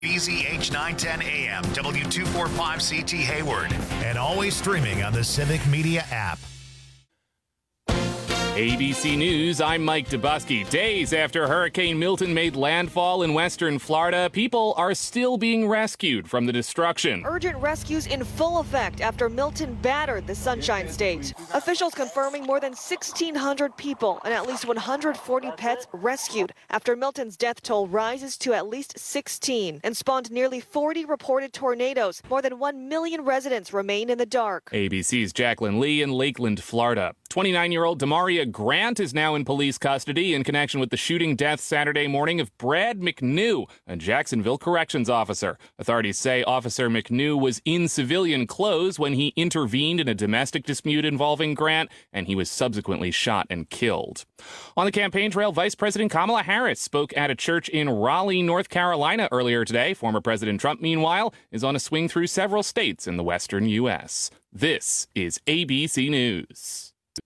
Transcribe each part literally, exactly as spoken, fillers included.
B Z H nine ten A M, W two forty-five C T Hayward, and always streaming on the Civic Media app. A B C News, I'm Mike Dubusky. Days after Hurricane Milton made landfall in western Florida, people are still being rescued from the destruction. Urgent rescues in full effect after Milton battered the Sunshine State. Officials confirming more than sixteen hundred people and at least one hundred forty pets rescued after Milton's death toll rises to at least sixteen and spawned nearly forty reported tornadoes. More than one million residents remain in the dark. A B C's Jacqueline Lee in Lakeland, Florida. twenty-nine-year-old Demaria Grant is now in police custody in connection with the shooting death Saturday morning of Brad McNew, a Jacksonville corrections officer. Authorities say Officer McNew was in civilian clothes when he intervened in a domestic dispute involving Grant, and he was subsequently shot and killed. On the campaign trail, Vice President Kamala Harris spoke at a church in Raleigh, North Carolina earlier today. Former President Trump, meanwhile, is on a swing through several states in the western U S. This is A B C News.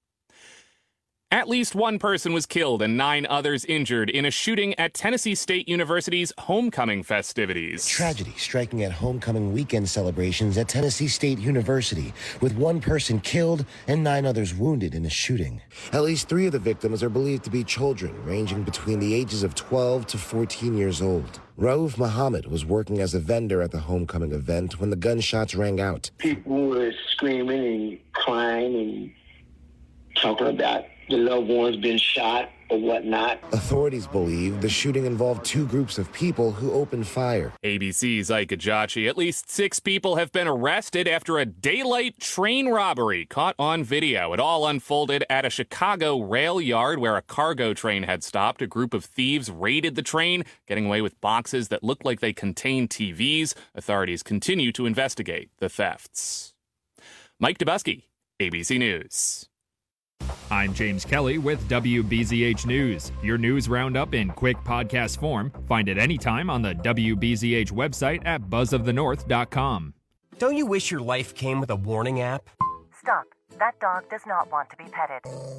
At least one person was killed and nine others injured in a shooting at Tennessee State University's homecoming festivities. Tragedy striking at homecoming weekend celebrations at Tennessee State University, with one person killed and nine others wounded in a shooting. At least three of the victims are believed to be children, ranging between the ages of twelve to fourteen years old. Rauf Muhammad was working as a vendor at the homecoming event when the gunshots rang out. People were screaming and crying and talking about the loved ones being shot or whatnot. Authorities believe the shooting involved two groups of people who opened fire. A B C's Ike Ajachi. At least six people have been arrested after a daylight train robbery caught on video. It all unfolded at a Chicago rail yard where a cargo train had stopped. A group of thieves raided the train, getting away with boxes that looked like they contained T Vs. Authorities continue to investigate the thefts. Mike Dubusky, A B C News. I'm James Kelly with W B Z H News, your news roundup in quick podcast form. Find it anytime on the W B Z H website at buzz of the north dot com. Don't you wish your life came with a warning app? Stop. That dog does not want to be petted.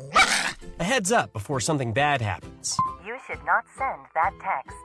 A heads up before something bad happens. You should not send that text.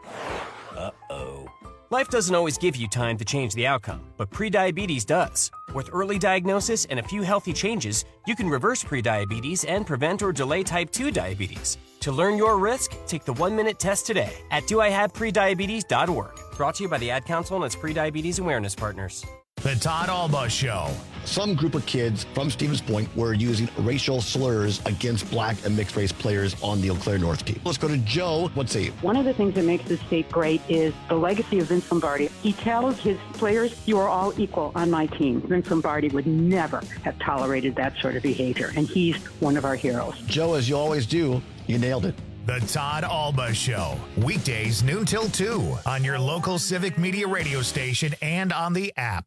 Uh-oh. Life doesn't always give you time to change the outcome, but prediabetes does. With early diagnosis and a few healthy changes, you can reverse prediabetes and prevent or delay type two diabetes. To learn your risk, take the one-minute test today at do I have prediabetes dot org. Brought to you by the Ad Council and its prediabetes awareness partners. The Todd Alba Show. Some group of kids from Stevens Point were using racial slurs against black and mixed race players on the Eau Claire North team. Let's go to Joe. What's he? One of the things that makes this state great is the legacy of Vince Lombardi. He tells his players, you are all equal on my team. Vince Lombardi would never have tolerated that sort of behavior, and he's one of our heroes. Joe, as you always do, you nailed it. The Todd Alba Show. Weekdays noon till two on your local Civic Media radio station and on the app.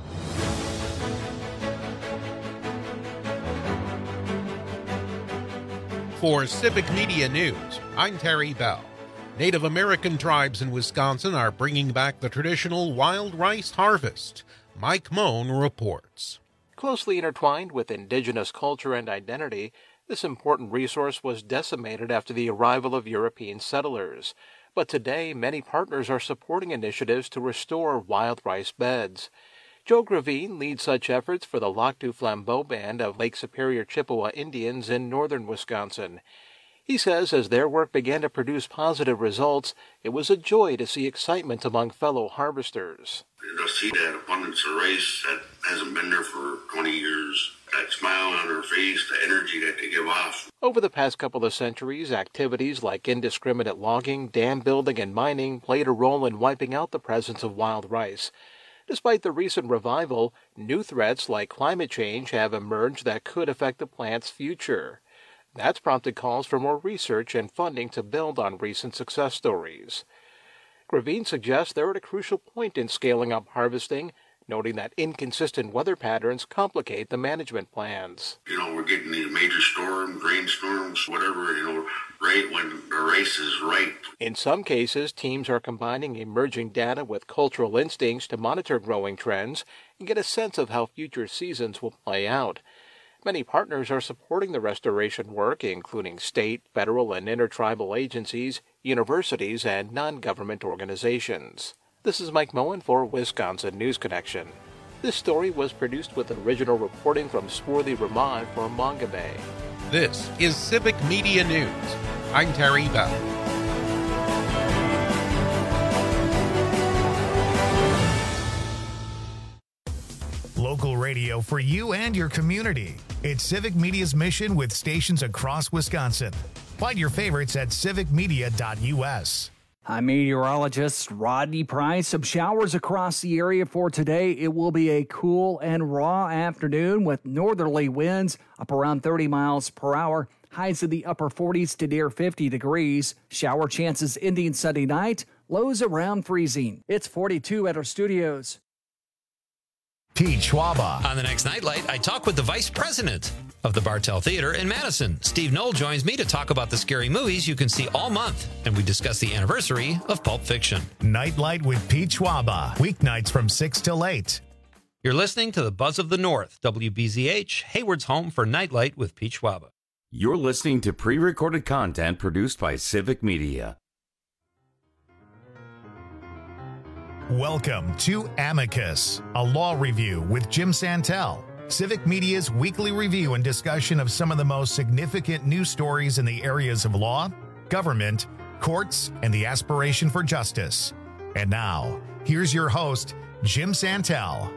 For Civic Media News, I'm Terry Bell. Native American tribes in Wisconsin are bringing back the traditional wild rice harvest. Mike Moan reports. Closely intertwined with indigenous culture and identity, this important resource was decimated after the arrival of European settlers. But today, many partners are supporting initiatives to restore wild rice beds. Joe Gravine leads such efforts for the Lac du Flambeau Band of Lake Superior Chippewa Indians in northern Wisconsin. He says as their work began to produce positive results, it was a joy to see excitement among fellow harvesters. To see that abundance of rice that hasn't been there for twenty years, that smile on their face, the energy that they give off. Over the past couple of centuries, activities like indiscriminate logging, dam building, and mining played a role in wiping out the presence of wild rice. Despite the recent revival, new threats like climate change have emerged that could affect the plant's future. That's prompted calls for more research and funding to build on recent success stories. Gravine suggests they're at a crucial point in scaling up harvesting, noting that inconsistent weather patterns complicate the management plans. You know, we're getting these major storms, rainstorms, whatever, you know, right when the rice is ripe. In some cases, teams are combining emerging data with cultural instincts to monitor growing trends and get a sense of how future seasons will play out. Many partners are supporting the restoration work, including state, federal, and intertribal agencies, universities, and non-government organizations. This is Mike Moen for Wisconsin News Connection. This story was produced with original reporting from Swarthy Rahman for Mongabay. This is Civic Media News. I'm Terry Bell. Local radio for you and your community. It's Civic Media's mission with stations across Wisconsin. Find your favorites at civic media dot u s. I'm meteorologist Rodney Price. Some showers across the area for today. It will be a cool and raw afternoon with northerly winds up around thirty miles per hour. Highs in the upper forties to near fifty degrees. Shower chances ending Sunday night. Lows around freezing. It's forty-two at our studios. Pete Schwaba. On the next Nightlight, I talk with the vice president of the Bartell Theater in Madison. Steve Knoll joins me to talk about the scary movies you can see all month, and we discuss the anniversary of Pulp Fiction. Nightlight with Pete Schwaba. Weeknights from six till eight. You're listening to the Buzz of the North, W B Z H, Hayward's home for Nightlight with Pete Schwaba. You're listening to pre-recorded content produced by Civic Media. Welcome to Amicus, a law review with Jim Santel. Civic Media's weekly review and discussion of some of the most significant news stories in the areas of law, government, courts, and the aspiration for justice. And now, here's your host, Jim Santel.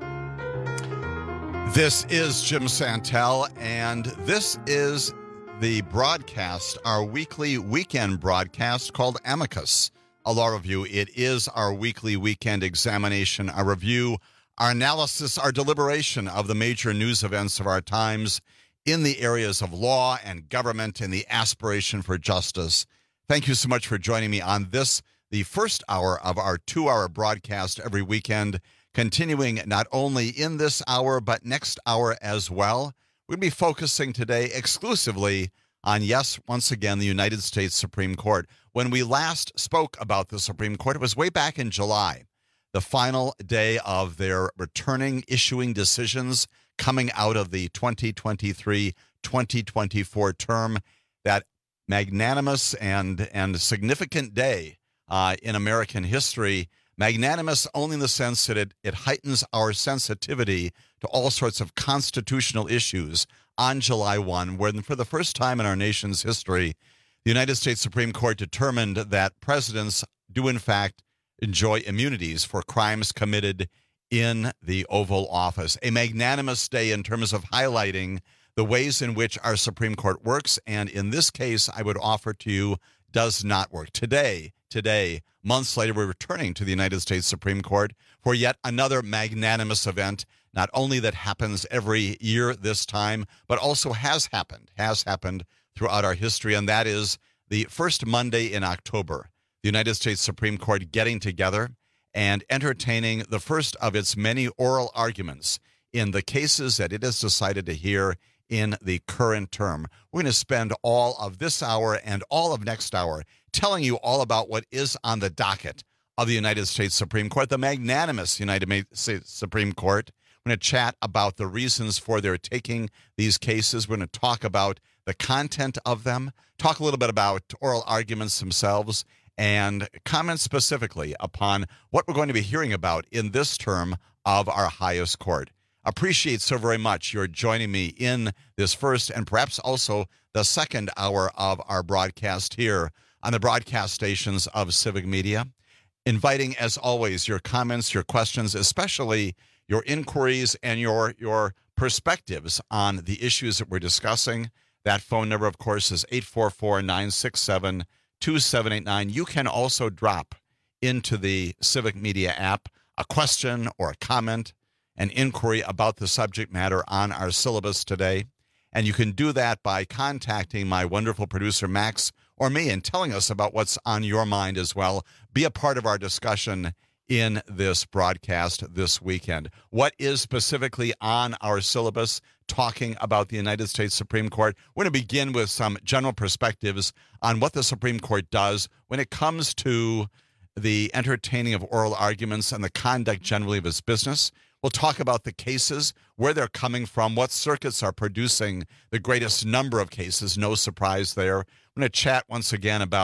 This is Jim Santel, and this is the broadcast, our weekly weekend broadcast called Amicus, a law review. It is our weekly weekend examination, our review, our analysis, our deliberation of the major news events of our times in the areas of law and government and the aspiration for justice. Thank you so much for joining me on this, the first hour of our two-hour broadcast every weekend, continuing not only in this hour, but next hour as well. We'll be focusing today exclusively on, yes, once again, the United States Supreme Court. When we last spoke about the Supreme Court, it was way back in July, the final day of their returning, issuing decisions coming out of the twenty twenty-three twenty twenty-four term, that magnanimous and, and significant day uh, in American history. Magnanimous only in the sense that it, it heightens our sensitivity to all sorts of constitutional issues on July first, when for the first time in our nation's history, the United States Supreme Court determined that presidents do, in fact, enjoy immunities for crimes committed in the Oval Office. A magnanimous day in terms of highlighting the ways in which our Supreme Court works, and in this case, I would offer to you, does not work. Today, today, months later, we're returning to the United States Supreme Court for yet another magnanimous event, not only that happens every year this time, but also has happened, has happened throughout our history, and that is the first Monday in October, the United States Supreme Court getting together and entertaining the first of its many oral arguments in the cases that it has decided to hear in the current term. We're going to spend all of this hour and all of next hour telling you all about what is on the docket of the United States Supreme Court, the magnanimous United States Supreme Court. We're going to chat about the reasons for their taking these cases. We're going to talk about the content of them, talk a little bit about oral arguments themselves, and comment specifically upon what we're going to be hearing about in this term of our highest court. Appreciate so very much your joining me in this first and perhaps also the second hour of our broadcast here on the broadcast stations of Civic Media. Inviting, as always, your comments, your questions, especially your inquiries and your, your perspectives on the issues that we're discussing. That phone number, of course, is eight four four, nine six seven, two seven eight nine. You can also drop into the Civic Media app a question or a comment, an inquiry about the subject matter on our syllabus today. And you can do that by contacting my wonderful producer, Max, or me, and telling us about what's on your mind as well. Be a part of our discussion in this broadcast this weekend. What is specifically on our syllabus talking about the United States Supreme Court? We're going to begin with some general perspectives on what the Supreme Court does when it comes to the entertaining of oral arguments and the conduct generally of its business. We'll talk about the cases, where they're coming from, what circuits are producing the greatest number of cases. No surprise there. We're going to chat once again about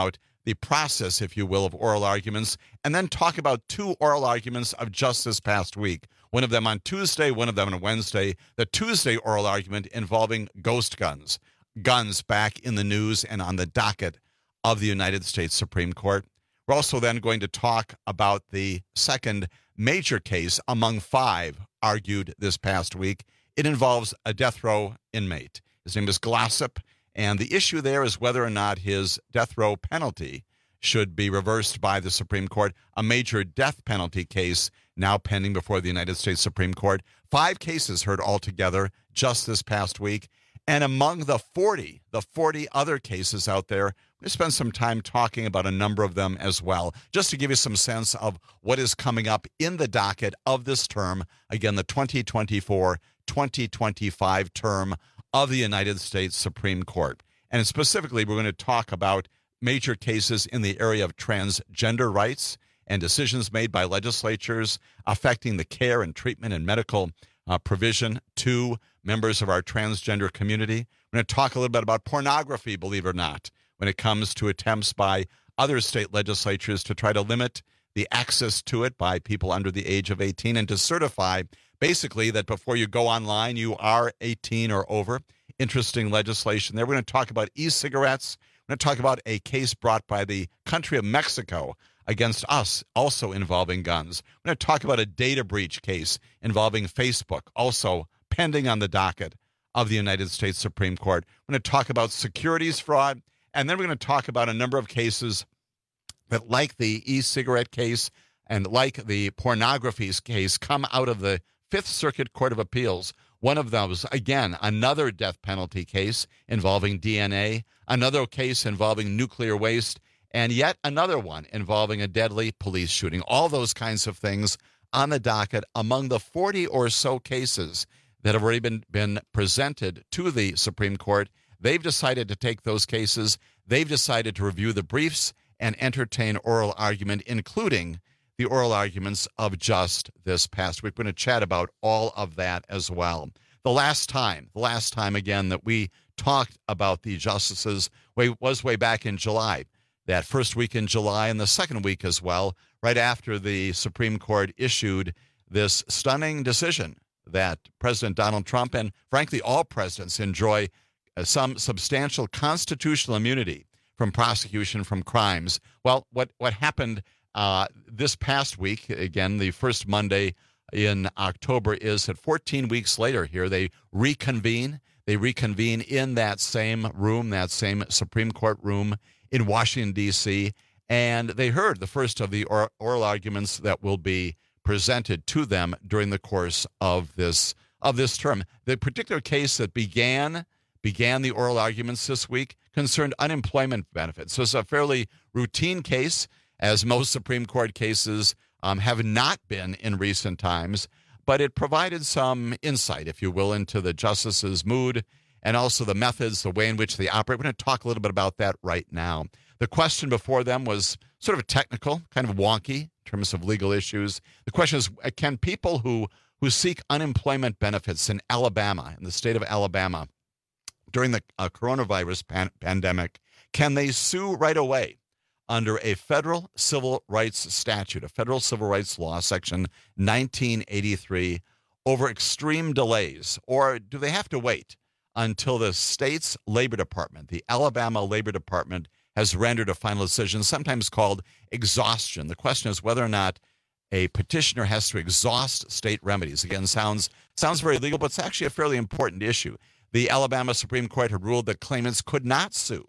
the process, if you will, of oral arguments, and then talk about two oral arguments of just this past week. One of them on Tuesday, one of them on Wednesday. The Tuesday oral argument involving ghost guns, guns back in the news and on the docket of the United States Supreme Court. We're also then going to talk about the second major case among five argued this past week. It involves a death row inmate. His name is Glossip, and the issue there is whether or not his death row penalty should be reversed by the Supreme Court, a major death penalty case now pending before the United States Supreme Court. Five cases heard altogether just this past week. And among the forty, the forty other cases out there, we're going to spend some time talking about a number of them as well, just to give you some sense of what is coming up in the docket of this term. Again, the twenty twenty-four twenty twenty-five term of the United States Supreme Court. And specifically, we're going to talk about major cases in the area of transgender rights and decisions made by legislatures affecting the care and treatment and medical uh, provision to members of our transgender community. We're going to talk a little bit about pornography, believe it or not, when it comes to attempts by other state legislatures to try to limit the access to it by people under the age of eighteen and to certify basically that before you go online, you are eighteen or over. Interesting legislation there. We're going to talk about e-cigarettes. We're going to talk about a case brought by the country of Mexico against us, also involving guns. We're going to talk about a data breach case involving Facebook, also pending on the docket of the United States Supreme Court. We're going to talk about securities fraud, and then we're going to talk about a number of cases that, like the e-cigarette case and like the pornography case, come out of the Fifth Circuit Court of Appeals. One of those, again, another death penalty case involving D N A, another case involving nuclear waste, and yet another one involving a deadly police shooting. All those kinds of things on the docket among the forty or so cases that have already been, been presented to the Supreme Court. They've decided to take those cases. They've decided to review the briefs and entertain oral argument, including the oral arguments of just this past week. We're going to chat about all of that as well. The last time, the last time again that we talked about the justices was way back in July. That first week in July and the second week as well, right after the Supreme Court issued this stunning decision that President Donald Trump and, frankly, all presidents enjoy some substantial constitutional immunity from prosecution from crimes. Well, what, what happened uh, this past week, again, the first Monday in October, is that fourteen weeks later here, they reconvene. They reconvene in that same room, that same Supreme Court room in Washington, D C, and they heard the first of the or- oral arguments that will be presented to them during the course of this of this term. The particular case that began began the oral arguments this week concerned unemployment benefits. So it's a fairly routine case, as most Supreme Court cases um, have not been in recent times, but it provided some insight, if you will, into the justices' mood and also the methods, the way in which they operate. We're going to talk a little bit about that right now. The question before them was sort of a technical, kind of wonky in terms of legal issues. The question is, can people who, who seek unemployment benefits in Alabama, in the state of Alabama, during the uh, coronavirus pan- pandemic, can they sue right away under a federal civil rights statute, a federal civil rights law, section nineteen eighty-three, over extreme delays? Or do they have to wait until the state's labor department, the Alabama Labor Department, has rendered a final decision, sometimes called exhaustion? The question is whether or not a petitioner has to exhaust state remedies. Again, sounds sounds very legal, but it's actually a fairly important issue. The Alabama Supreme Court had ruled that claimants could not sue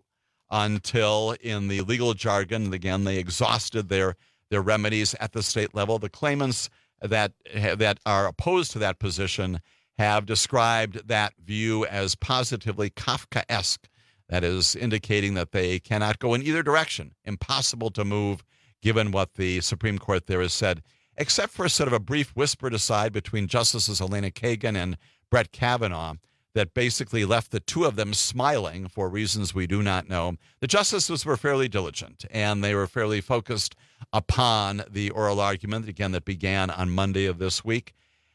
until, in the legal jargon, again, they exhausted their, their remedies at the state level. The claimants that that are opposed to that position have described that view as positively Kafkaesque. That is indicating that they cannot go in either direction, impossible to move, given what the Supreme Court there has said, except for sort of a brief whispered aside between Justices Elena Kagan and Brett Kavanaugh that basically left the two of them smiling for reasons we do not know. The justices were fairly diligent, and they were fairly focused upon the oral argument, again, that began on Monday of this week.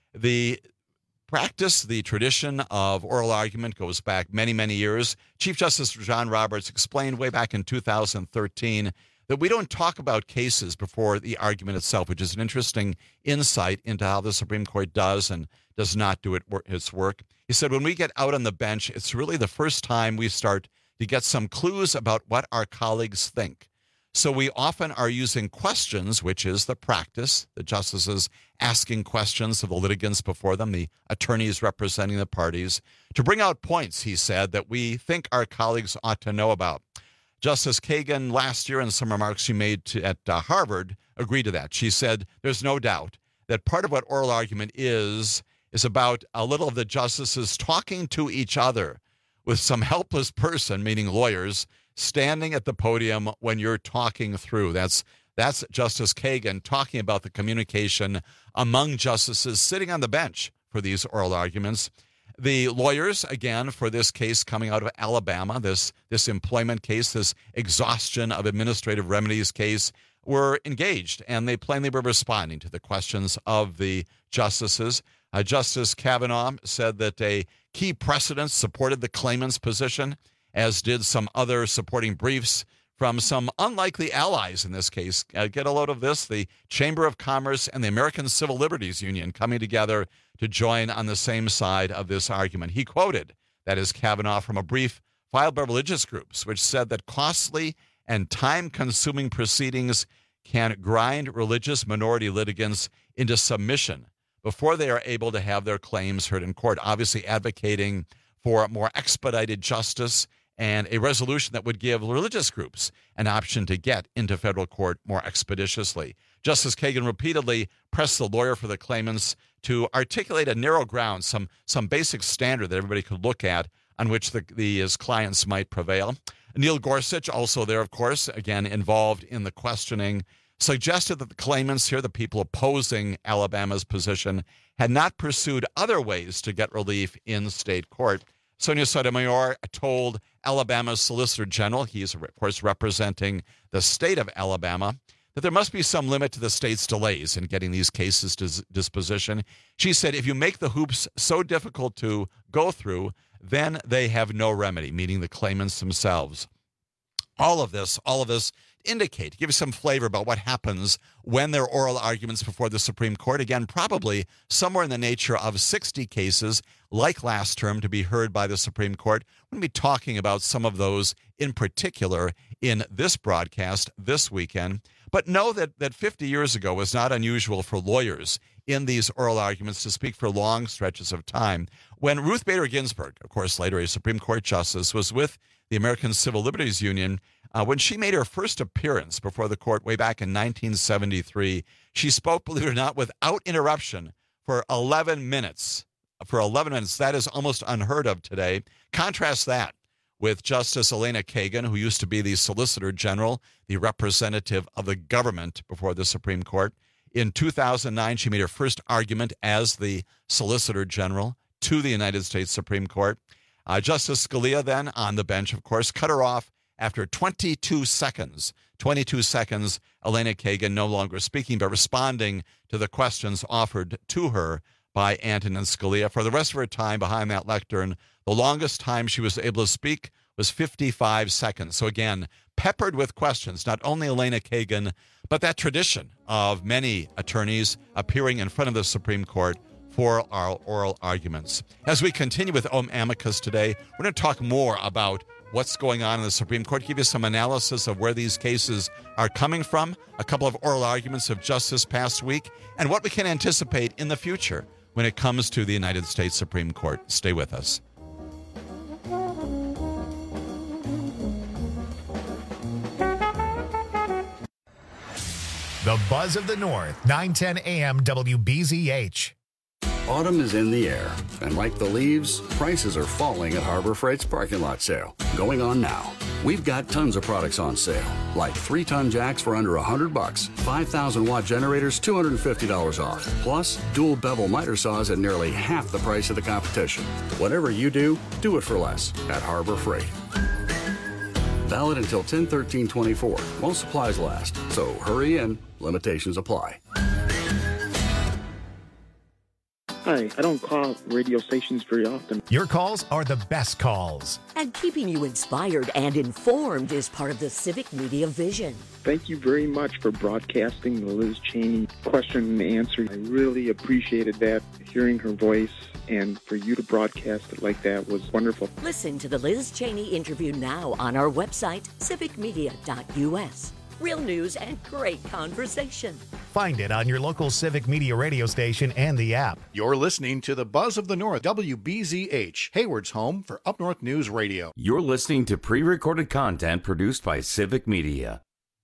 The practice, the tradition of oral argument goes back many, many years. Chief Justice John Roberts explained way back in two thousand thirteen that we don't talk about cases before the argument itself, which is an interesting insight into how the Supreme Court does and does not do it, its work. He said, when we get out on the bench, it's really the first time we start to get some clues about what our colleagues think. So we often are using questions, which is the practice, the justices asking questions of the litigants before them, the attorneys representing the parties, to bring out points, he said, that we think our colleagues ought to know about. Justice Kagan last year, in some remarks she made to, at uh, Harvard, agreed to that. She said, there's no doubt that part of what oral argument is, is about a little of the justices talking to each other with some helpless person, meaning lawyers, standing at the podium when you're talking through. That's that's Justice Kagan talking about the communication among justices sitting on the bench for these oral arguments. The lawyers, again, for this case coming out of Alabama, this, this employment case, this exhaustion of administrative remedies case, were engaged, and they plainly were responding to the questions of the justices. Uh, Justice Kavanaugh said that a key precedent supported the claimant's position, as did some other supporting briefs from some unlikely allies in this case. Uh, get a load of this, the Chamber of Commerce and the American Civil Liberties Union coming together to join on the same side of this argument. He quoted, that is Kavanaugh, from a brief filed by religious groups, which said that costly and time-consuming proceedings can grind religious minority litigants into submission before they are able to have their claims heard in court, obviously advocating for more expedited justice and a resolution that would give religious groups an option to get into federal court more expeditiously. Justice Kagan repeatedly pressed the lawyer for the claimants to articulate a narrow ground, some some basic standard that everybody could look at on which the, the his clients might prevail. Neil Gorsuch, also there, of course, again involved in the questioning, suggested that the claimants here, the people opposing Alabama's position, had not pursued other ways to get relief in state court. Sonia Sotomayor told Alabama's Solicitor General, he's of course representing the state of Alabama, that there must be some limit to the state's delays in getting these cases to disposition. She said, if you make the hoops so difficult to go through, then they have no remedy, meaning the claimants themselves. All of this, all of this indicate, give you some flavor about what happens when there are oral arguments before the Supreme Court. Again, probably somewhere in the nature of sixty cases, like last term, to be heard by the Supreme Court. We're going to be talking about some of those in particular in this broadcast this weekend. But know that, that fifty years ago was not unusual for lawyers in these oral arguments to speak for long stretches of time. When Ruth Bader Ginsburg, of course, later a Supreme Court justice, was with the American Civil Liberties Union, uh, when she made her first appearance before the court way back in nineteen seventy-three, she spoke, believe it or not, without interruption for eleven minutes. For eleven minutes, that is almost unheard of today. Contrast that with Justice Elena Kagan, who used to be the Solicitor General, the representative of the government before the Supreme Court. In two thousand nine, she made her first argument as the Solicitor General to the United States Supreme Court. Uh, Justice Scalia then, on the bench, of course, cut her off after twenty-two seconds. twenty-two seconds, Elena Kagan no longer speaking, but responding to the questions offered to her by Antonin Scalia. For the rest of her time behind that lectern, the longest time she was able to speak was fifty-five seconds. So again, peppered with questions, not only Elena Kagan, but that tradition of many attorneys appearing in front of the Supreme Court for our oral arguments. As we continue with Om Amicus today, we're going to talk more about what's going on in the Supreme Court, give you some analysis of where these cases are coming from, a couple of oral arguments of just this past week, and what we can anticipate in the future when it comes to the United States Supreme Court. Stay with us. The Buzz of the North, nine ten A M W B Z H. Autumn is in the air, and like the leaves, prices are falling at Harbor Freight's parking lot sale, going on now. We've got tons of products on sale, like three-ton jacks for under one hundred bucks, five thousand watt generators, two hundred fifty dollars off, plus dual bevel miter saws at nearly half the price of the competition. Whatever you do, do it for less at Harbor Freight. Valid until ten thirteen twenty-four. While supplies last, so hurry in. Limitations apply. Hi, I don't call radio stations very often. Your calls are the best calls. And keeping you inspired and informed is part of the Civic Media vision. Thank you very much for broadcasting the Liz Cheney question and answer. I really appreciated that, hearing her voice, and for you to broadcast it like that was wonderful. Listen to the Liz Cheney interview now on our website, civic media dot u s. Real news and great conversation. Find it on your local Civic Media radio station and the app. You're listening to the Buzz of the North, W B Z H, Hayward's home for Up North News Radio. You're listening to pre-recorded content produced by Civic Media.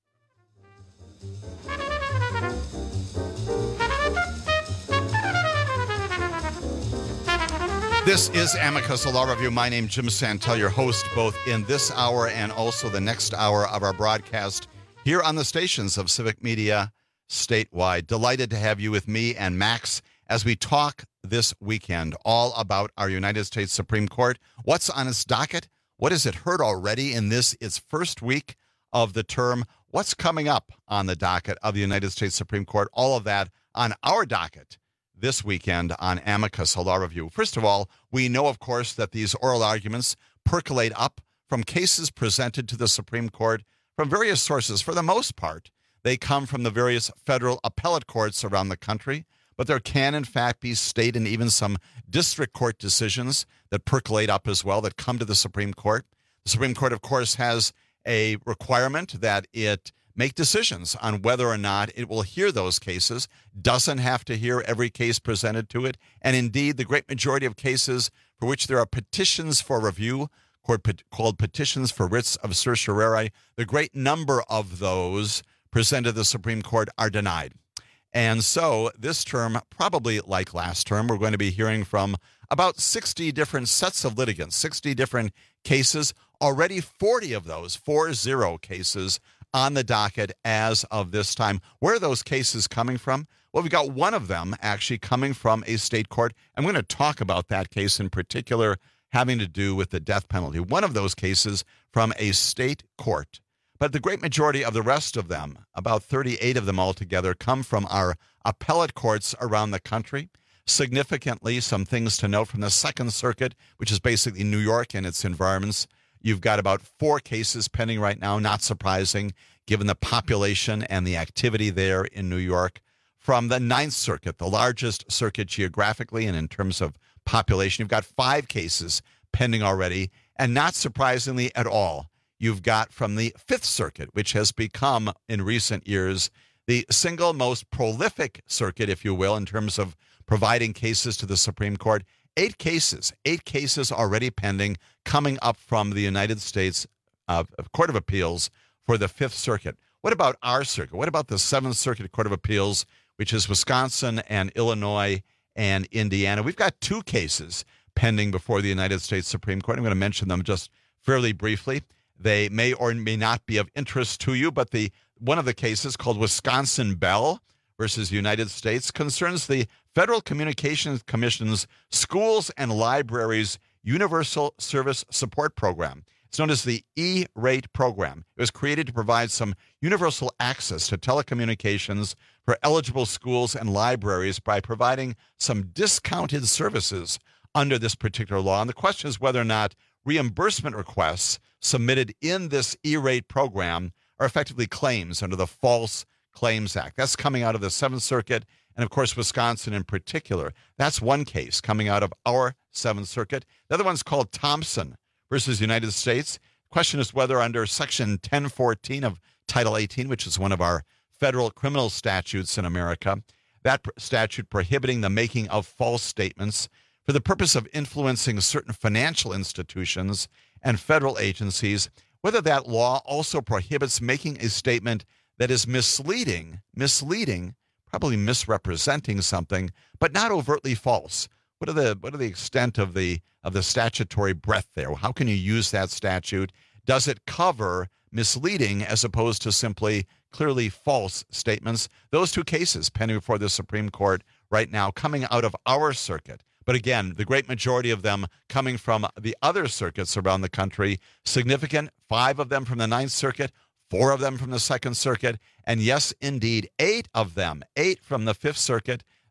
This is Amicus, a law review. My name is Jim Santel, your host both in this hour and also the next hour of our broadcast here on the stations of Civic Media statewide. Delighted to have you with me and Max as we talk this weekend all about our United States Supreme Court. What's on its docket? What has it heard already in this, its first week of the term? What's coming up on the docket of the United States Supreme Court? All of that on our docket this weekend on Amicus, a law review. First of all, we know, of course, that these oral arguments percolate up from cases presented to the Supreme Court from various sources. For the most part, they come from the various federal appellate courts around the country, but there can, in fact, be state and even some district court decisions that percolate up as well that come to the Supreme Court. The Supreme Court, of course, has a requirement that it make decisions on whether or not it will hear those cases, doesn't have to hear every case presented to it, and indeed, the great majority of cases for which there are petitions for review, called petitions for writs of certiorari, the great number of those presented to the Supreme Court are denied. And so this term, probably like last term, we're going to be hearing from about sixty different sets of litigants, sixty different cases, already forty of those, four zero cases on the docket as of this time. Where are those cases coming from? Well, we've got one of them actually coming from a state court. I'm going to talk about that case in particular, having to do with the death penalty. One of those cases from a state court. But the great majority of the rest of them, about thirty-eight of them altogether, come from our appellate courts around the country. Significantly, some things to note from the Second Circuit, which is basically New York and its environments. You've got about four cases pending right now, not surprising, given the population and the activity there in New York. From the Ninth Circuit, the largest circuit geographically and in terms of population, you've got five cases pending already. And not surprisingly at all, you've got from the Fifth Circuit, which has become in recent years the single most prolific circuit, if you will, in terms of providing cases to the Supreme Court. Eight cases, eight cases already pending, coming up from the United States uh, Court of Appeals for the Fifth Circuit. What about our circuit? What about the Seventh Circuit Court of Appeals, which is Wisconsin and Illinois and Indiana? We've got two cases pending before the United States Supreme Court. I'm going to mention them just fairly briefly. They may or may not be of interest to you, but the one of the cases, called Wisconsin Bell versus United States, concerns the Federal Communications Commission's Schools and Libraries Universal Service Support Program. It's known as the E-Rate program. It was created to provide some universal access to telecommunications for eligible schools and libraries by providing some discounted services under this particular law. And the question is whether or not reimbursement requests submitted in this E-Rate program are effectively claims under the False Claims Act. That's coming out of the Seventh Circuit and, of course, Wisconsin in particular. That's one case coming out of our Seventh Circuit. The other one's called Thompson versus United States. The question is whether under Section ten fourteen of Title eighteen, which is one of our federal criminal statutes in America, that statute prohibiting the making of false statements for the purpose of influencing certain financial institutions and federal agencies, whether that law also prohibits making a statement that is misleading, misleading, probably misrepresenting something, but not overtly false. What are the what are the extent of the of the statutory breadth there? How can you use that statute? Does it cover misleading as opposed to simply clearly false statements? Those two cases pending before the Supreme Court right now, coming out of our circuit. But again, the great majority of them coming from the other circuits around the country, significant, five of them from the Ninth Circuit, four of them from the Second Circuit, and yes, indeed, eight of them, eight from the Fifth Circuit.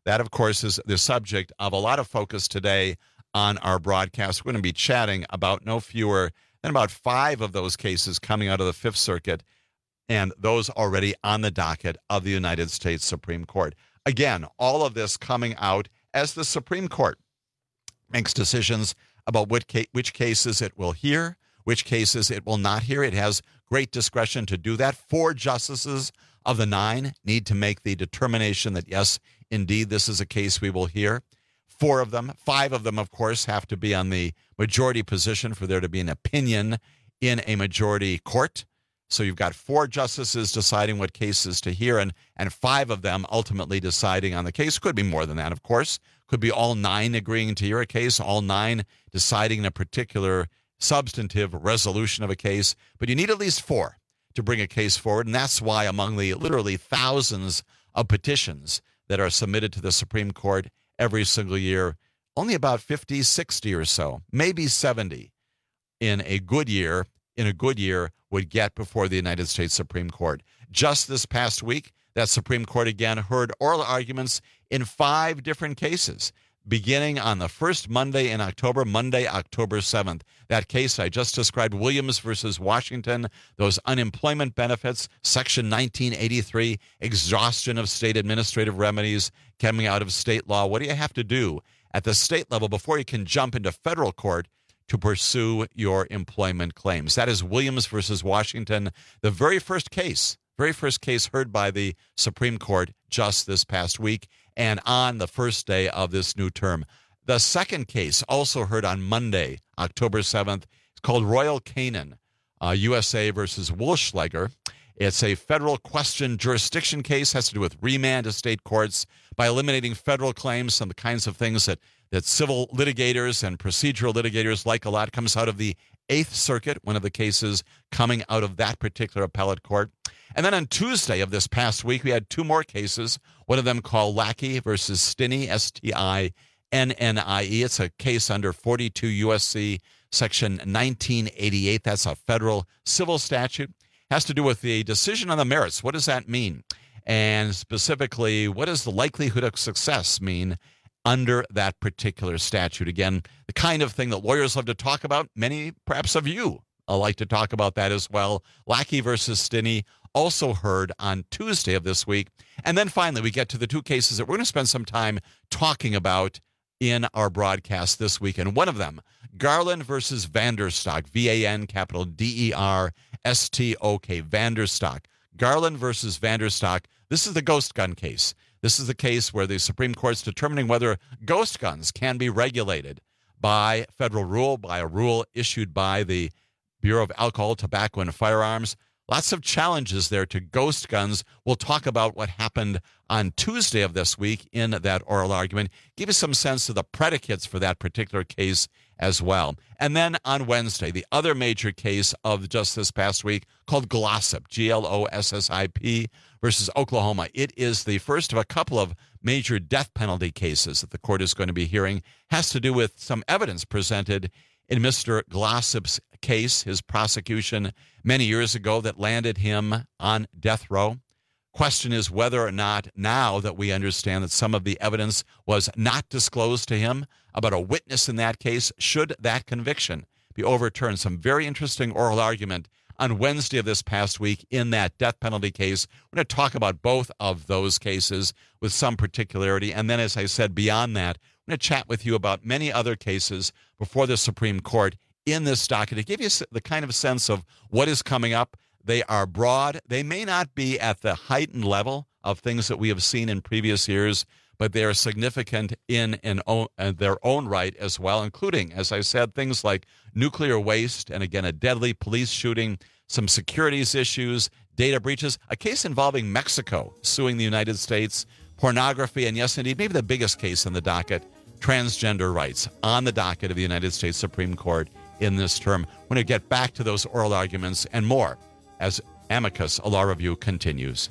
That, of course, is the subject of a lot of focus today on our broadcast. We're going to be chatting about no fewer than about five of those cases coming out of the Fifth Circuit, and those already on the docket of the United States Supreme Court. Again, all of this coming out as the Supreme Court makes decisions about which, ca- which cases it will hear, which cases it will not hear. It has great discretion to do that. Four justices of the nine need to make the determination that, yes, indeed, this is a case we will hear. Four of them, five of them, of course, have to be on the majority position for there to be an opinion in a majority court. So you've got four justices deciding what cases to hear, and, and five of them ultimately deciding on the case. Could be more than that, of course. Could be all nine agreeing to hear a case, all nine deciding a particular substantive resolution of a case. But you need at least four to bring a case forward, and that's why among the literally thousands of petitions that are submitted to the Supreme Court every single year, only about fifty, sixty or so, maybe seventy in a good year, in a good year would get before the United States Supreme Court. Just this past week, that Supreme Court again heard oral arguments in five different cases, beginning on the first Monday in October, Monday, October seventh. That case I just described, Williams versus Washington, those unemployment benefits, Section nineteen eighty-three, exhaustion of state administrative remedies coming out of state law. What do you have to do at the state level before you can jump into federal court to pursue your employment claims? That is Williams versus Washington, the very first case, very first case heard by the Supreme Court just this past week and on the first day of this new term. The second case, also heard on Monday, October seventh, is called Royal Canin, uh, U S A versus Woolschlager. It's a federal question jurisdiction case, has to do with remand to state courts by eliminating federal claims, some of the kinds of things that that civil litigators and procedural litigators like a lot. Comes out of the Eighth Circuit, one of the cases coming out of that particular appellate court. And then on Tuesday of this past week, we had two more cases, one of them called Lackey versus Stinney, S T I N N I E. It's a case under forty-two U S C Section nineteen eighty-eight. That's a federal civil statute. Has to do with the decision on the merits. What does that mean? And specifically, what does the likelihood of success mean under that particular statute? Again, the kind of thing that lawyers love to talk about. Many, perhaps of you, like to talk about that as well. Lackey versus Stinney, also heard on Tuesday of this week. And then finally, we get to the two cases that we're going to spend some time talking about in our broadcast this week. And one of them, Garland versus Vanderstock, V A N capital D E R S T O K, Vanderstock. Garland versus Vanderstock. This is the ghost gun case. This is the case where the Supreme Court's determining whether ghost guns can be regulated by federal rule, by a rule issued by the Bureau of Alcohol, Tobacco, and Firearms. Lots of challenges there to ghost guns. We'll talk about what happened on Tuesday of this week in that oral argument, give you some sense of the predicates for that particular case as well. And then on Wednesday, the other major case of just this past week called Glossip, G L O S S I P, versus Oklahoma. It is the first of a couple of major death penalty cases that the court is going to be hearing. Has to do with some evidence presented in Mister Glossip's case, his prosecution many years ago that landed him on death row. Question is whether or not, now that we understand that some of the evidence was not disclosed to him about a witness in that case, should that conviction be overturned? Some very interesting oral argument on Wednesday of this past week in that death penalty case. We're going to talk about both of those cases with some particularity. And then, as I said, beyond that, I'm going to chat with you about many other cases before the Supreme Court in this docket to give you the kind of sense of what is coming up. They are broad. They may not be at the heightened level of things that we have seen in previous years, but they are significant in, in own, uh, their own right as well, including, as I said, things like nuclear waste and, again, a deadly police shooting, some securities issues, data breaches, a case involving Mexico suing the United States, pornography, and yes, indeed, maybe the biggest case in the docket, transgender rights on the docket of the United States Supreme Court in this term. We're going to get back to those oral arguments and more as Amicus, a law review, continues.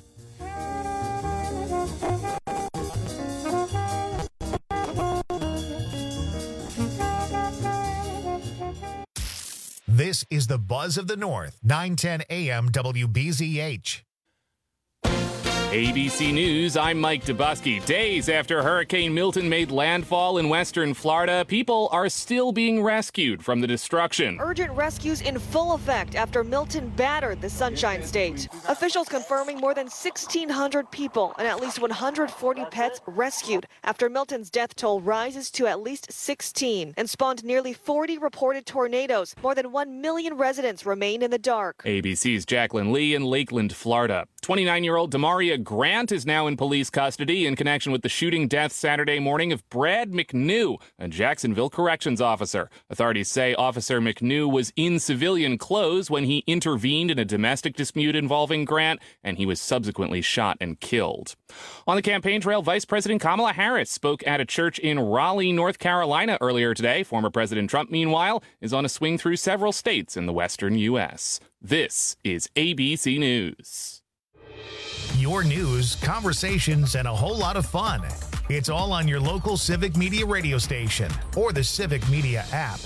This is the Buzz of the North, nine ten A M W B Z H. A B C News, I'm Mike Dubusky. Days after Hurricane Milton made landfall in western Florida, people are still being rescued from the destruction. Urgent rescues in full effect after Milton battered the Sunshine State. Officials confirming more than sixteen hundred people and at least one hundred forty pets rescued after Milton's death toll rises to at least sixteen and spawned nearly forty reported tornadoes. More than one million residents remain in the dark. A B C's Jacqueline Lee in Lakeland, Florida. twenty-nine-year-old Demaria Grant is now in police custody in connection with the shooting death Saturday morning of Brad McNew, a Jacksonville corrections officer. Authorities say Officer McNew was in civilian clothes when he intervened in a domestic dispute involving Grant, and he was subsequently shot and killed. On the campaign trail, Vice President Kamala Harris spoke at a church in Raleigh, North Carolina earlier today. Former President Trump, meanwhile, is on a swing through several states in the western U S. This is A B C News. Your news, conversations, and a whole lot of fun. It's all on your local Civic Media radio station or the Civic Media app.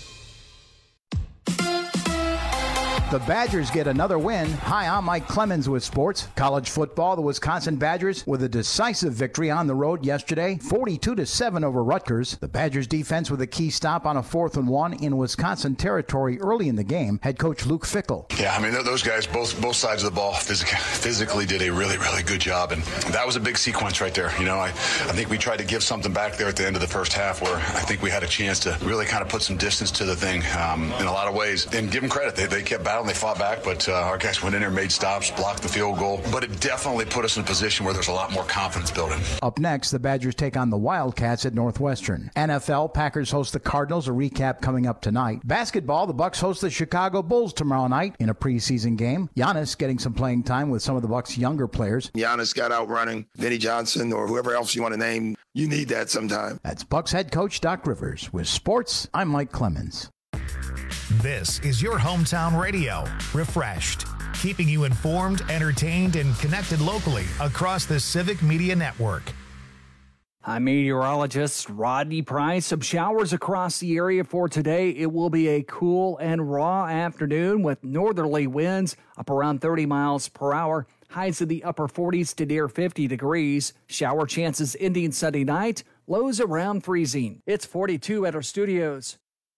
The Badgers get another win. Hi, I'm Mike Clemens with sports. College football, the Wisconsin Badgers with a decisive victory on the road yesterday, forty-two to seven over Rutgers. The Badgers defense with a key stop on a fourth and one in Wisconsin territory early in the game. Head coach Luke Fickell. Yeah, I mean, those guys, both both sides of the ball, physically, physically did a really, really good job. And that was a big sequence right there. You know, I, I think we tried to give something back there at the end of the first half where I think we had a chance to really kind of put some distance to the thing um, in a lot of ways. And give them credit. They, they kept battling. They fought back, but uh, our guys went in there, made stops, blocked the field goal. But it definitely put us in a position where there's a lot more confidence building. Up next, the Badgers take on the Wildcats at Northwestern. N F L, Packers host the Cardinals. A recap coming up tonight. Basketball, the Bucks host the Chicago Bulls tomorrow night in a preseason game. Giannis getting some playing time with some of the Bucks' younger players. Giannis got out running Vinnie Johnson or whoever else you want to name. You need that sometime. That's Bucks head coach Doc Rivers. With sports, I'm Mike Clemens. This is your hometown radio, refreshed, keeping you informed, entertained, and connected locally across the Civic Media Network. I'm meteorologist Rodney Price. Some showers across the area for today. It will be a cool and raw afternoon with northerly winds up around thirty miles per hour. Highs in the upper forties to near fifty degrees. Shower chances ending Sunday night. Lows around freezing. It's forty-two at our studios.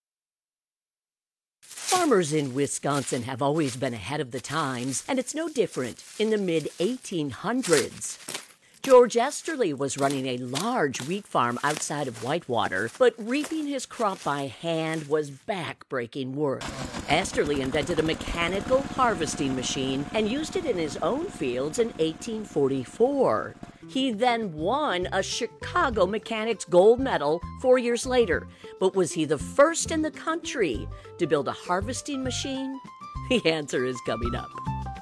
Farmers in Wisconsin have always been ahead of the times, and it's no different in the mid eighteen hundreds. George Esterly was running a large wheat farm outside of Whitewater, but reaping his crop by hand was back-breaking work. Esterly invented a mechanical harvesting machine and used it in his own fields in eighteen forty-four. He then won a Chicago Mechanics Gold Medal four years later. But was he the first in the country to build a harvesting machine? The answer is coming up.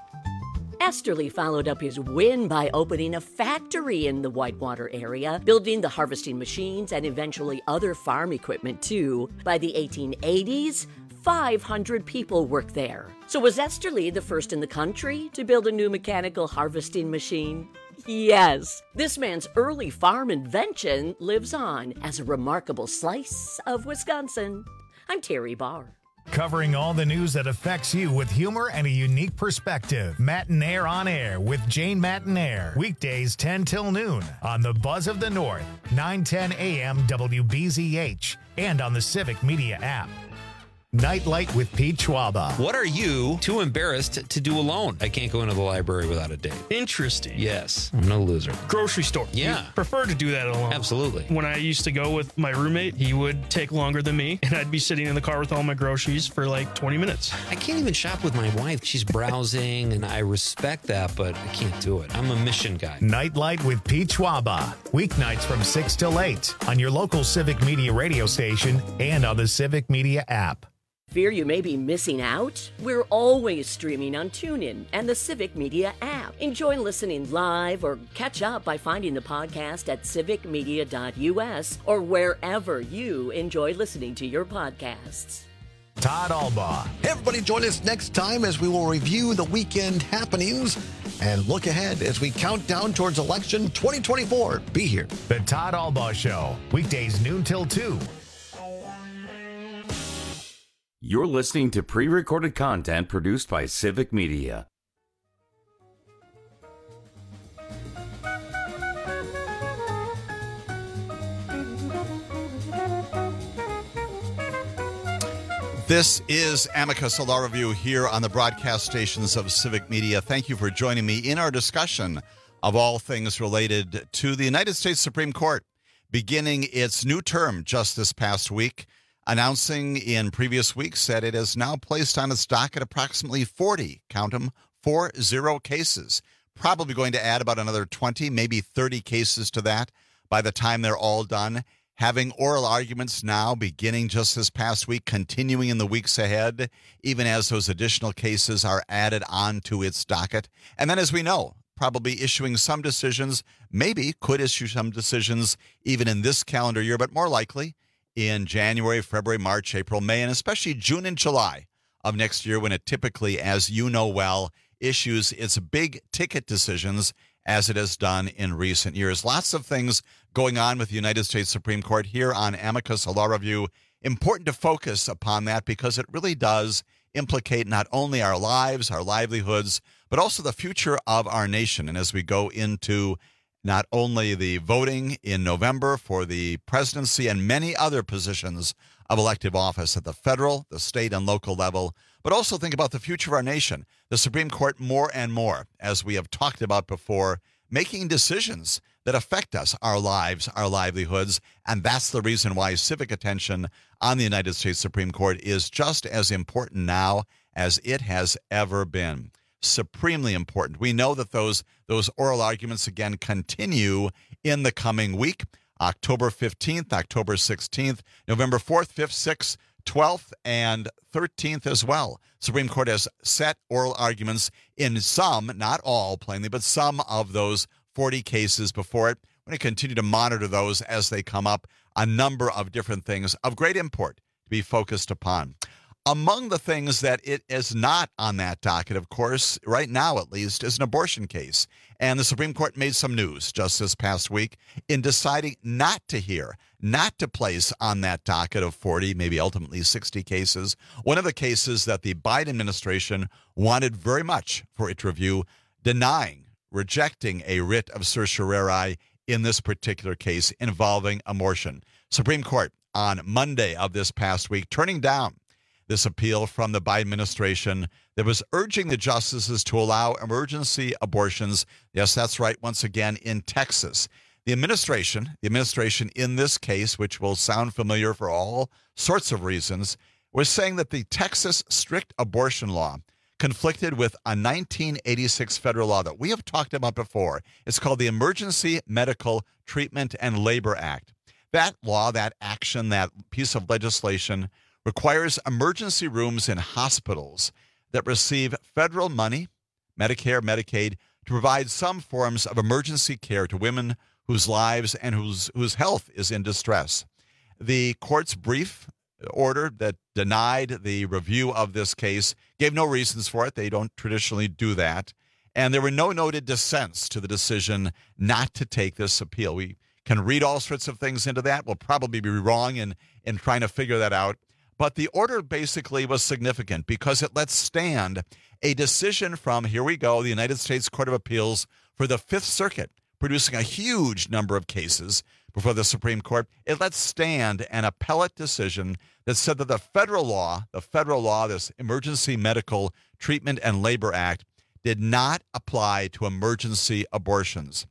Esterly followed up his win by opening a factory in the Whitewater area, building the harvesting machines and eventually other farm equipment too. By the eighteen eighties, five hundred people worked there. So was Esterly the first in the country to build a new mechanical harvesting machine? Yes, this man's early farm invention lives on as a remarkable slice of Wisconsin. I'm Terry Barr. Covering all the news that affects you with humor and a unique perspective. Matinaire on Air with Jane Matinaire. Weekdays ten till noon on the Buzz of the North, nine ten a.m. W B Z H, and on the Civic Media app. Nightlight with Pete Schwaba. What are you too embarrassed to do alone? I can't go into the library without a date. Interesting. Yes, I'm no loser. Grocery store. Yeah. You prefer to do that alone. Absolutely. When I used to go with my roommate, he would take longer than me, and I'd be sitting in the car with all my groceries for like twenty minutes. I can't even shop with my wife. She's browsing, and I respect that, but I can't do it. I'm a mission guy. Nightlight with Pete Schwaba. Weeknights from six till eight on your local Civic Media radio station and on the Civic Media app. Fear you may be missing out? We're always streaming on TuneIn and the Civic Media app. Enjoy listening live or catch up by finding the podcast at civic media dot u s or wherever you enjoy listening to your podcasts. Todd Albaugh. Hey, everybody, join us next time as we will review the weekend happenings and look ahead as we count down towards election twenty twenty-four. Be here. The Todd Albaugh Show, weekdays noon till two. You're listening to pre-recorded content produced by Civic Media. This is Amicus, a law review here on the broadcast stations of Civic Media. Thank you for joining me in our discussion of all things related to the United States Supreme Court beginning its new term just this past week, announcing in previous weeks that it has now placed on its docket approximately forty, count them, four zero cases. Probably going to add about another twenty, maybe thirty cases to that by the time they're all done. Having oral arguments now beginning just this past week, continuing in the weeks ahead, even as those additional cases are added onto its docket. And then, as we know, probably issuing some decisions, maybe could issue some decisions even in this calendar year, but more likely in January, February, March, April, May, and especially June and July of next year, when it typically, as you know well, issues its big ticket decisions as it has done in recent years. Lots of things going on with the United States Supreme Court here on Amicus, a law review. Important to focus upon that because it really does implicate not only our lives, our livelihoods, but also the future of our nation. And as we go into not only the voting in November for the presidency and many other positions of elective office at the federal, the state, and local level, but also think about the future of our nation. The Supreme Court more and more, as we have talked about before, making decisions that affect us, our lives, our livelihoods, and that's the reason why civic attention on the United States Supreme Court is just as important now as it has ever been. Supremely important. We know that those those oral arguments again continue in the coming week, October fifteenth, October sixteenth, November fourth, fifth, sixth, twelfth, and thirteenth as well. Supreme Court has set oral arguments in some, not all plainly, but some of those forty cases before it. We're going to continue to monitor those as they come up. A number of different things of great import to be focused upon. Among the things that it is not on that docket, of course, right now at least, is an abortion case. And the Supreme Court made some news just this past week in deciding not to hear, not to place on that docket of forty, maybe ultimately sixty cases, one of the cases that the Biden administration wanted very much for it to review, denying, rejecting a writ of certiorari in this particular case involving abortion. Supreme Court on Monday of this past week turning down this appeal from the Biden administration that was urging the justices to allow emergency abortions. Yes, that's right, once again, in Texas. The administration, the administration in this case, which will sound familiar for all sorts of reasons, was saying that the Texas strict abortion law conflicted with a nineteen eighty-six federal law that we have talked about before. It's called the Emergency Medical Treatment and Labor Act. That law, that action, that piece of legislation requires emergency rooms in hospitals that receive federal money, Medicare, Medicaid, to provide some forms of emergency care to women whose lives and whose whose health is in distress. The court's brief order that denied the review of this case gave no reasons for it. They don't traditionally do that. And there were no noted dissents to the decision not to take this appeal. We can read all sorts of things into that. We'll probably be wrong in, in trying to figure that out. But the order basically was significant because it lets stand a decision from, here we go, the United States Court of Appeals for the Fifth Circuit, producing a huge number of cases before the Supreme Court. It lets stand an appellate decision that said that the federal law, the federal law, this Emergency Medical Treatment and Labor Act, did not apply to emergency abortions.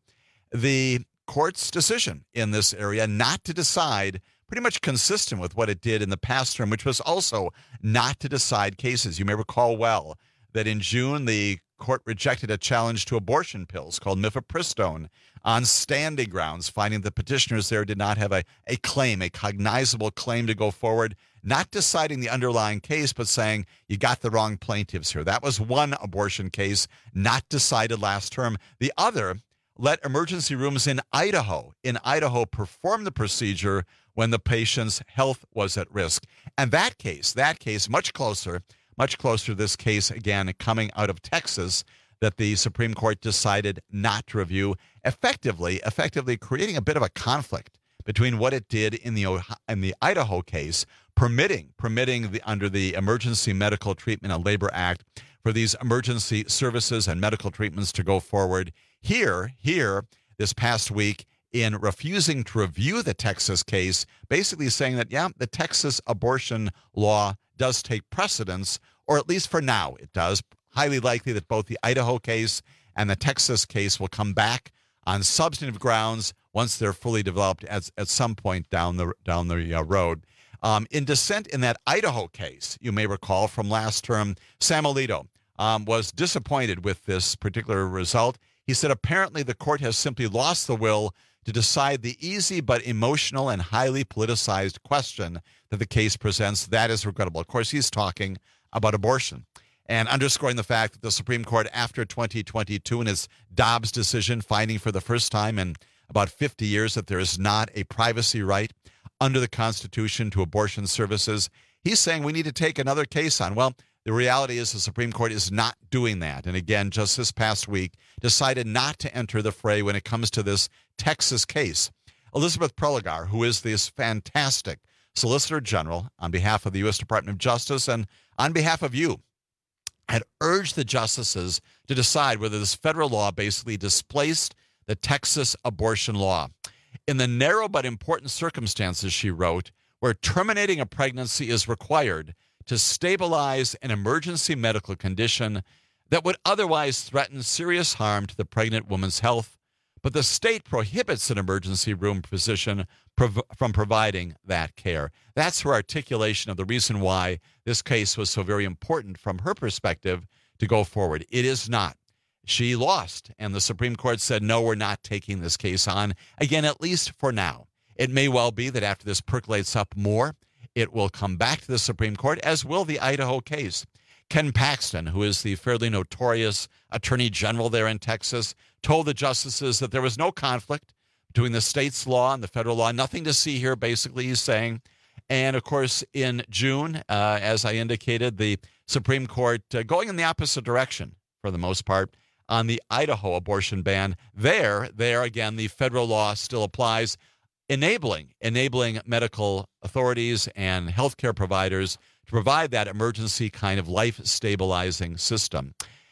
The court's decision in this area not to decide, pretty much consistent with what it did in the past term, which was also not to decide cases. You may recall well that in June, the court rejected a challenge to abortion pills called mifepristone on standing grounds, finding the petitioners there did not have a, a claim, a cognizable claim to go forward, not deciding the underlying case, but saying you got the wrong plaintiffs here. That was one abortion case not decided last term. The other let emergency rooms in Idaho, in Idaho, perform the procedure when the patient's health was at risk. And that case, that case, much closer, much closer to this case, again, coming out of Texas, that the Supreme Court decided not to review, effectively, effectively creating a bit of a conflict between what it did in the in the Idaho case, permitting, permitting the, under the Emergency Medical Treatment and Labor Act for these emergency services and medical treatments to go forward. Here, here, this past week, in refusing to review the Texas case, basically saying that, yeah, the Texas abortion law does take precedence, or at least for now it does. Highly likely that both the Idaho case and the Texas case will come back on substantive grounds once they're fully developed at, at some point down the down the uh, road. Um, in dissent in that Idaho case, you may recall from last term, Sam Alito um, was disappointed with this particular result. He said apparently the court has simply lost the will to decide the easy but emotional and highly politicized question that the case presents. That is regrettable. Of course, he's talking about abortion and underscoring the fact that the Supreme Court, after twenty twenty-two and its Dobbs decision, finding for the first time in about fifty years that there is not a privacy right under the Constitution to abortion services, he's saying we need to take another case on. Well, the reality is the Supreme Court is not doing that. And again, just this past week, decided not to enter the fray when it comes to this Texas case. Elizabeth Prelogar, who is this fantastic Solicitor General on behalf of the U S Department of Justice and on behalf of you, had urged the justices to decide whether this federal law basically displaced the Texas abortion law. In the narrow but important circumstances, she wrote, where terminating a pregnancy is required to stabilize an emergency medical condition that would otherwise threaten serious harm to the pregnant woman's health, but the state prohibits an emergency room physician prov- from providing that care. That's her articulation of the reason why this case was so very important from her perspective to go forward. It is not. She lost, and the Supreme Court said, no, we're not taking this case on, again, at least for now. It may well be that after this percolates up more, it will come back to the Supreme Court, as will the Idaho case. Ken Paxton, who is the fairly notorious attorney general there in Texas, told the justices that there was no conflict between the state's law and the federal law. Nothing to see here, basically, he's saying. And, of course, in June, uh, as I indicated, the Supreme Court uh, going in the opposite direction, for the most part, on the Idaho abortion ban. There, there again, the federal law still applies, enabling, enabling medical authorities and healthcare providers to provide that emergency kind of life-stabilizing system.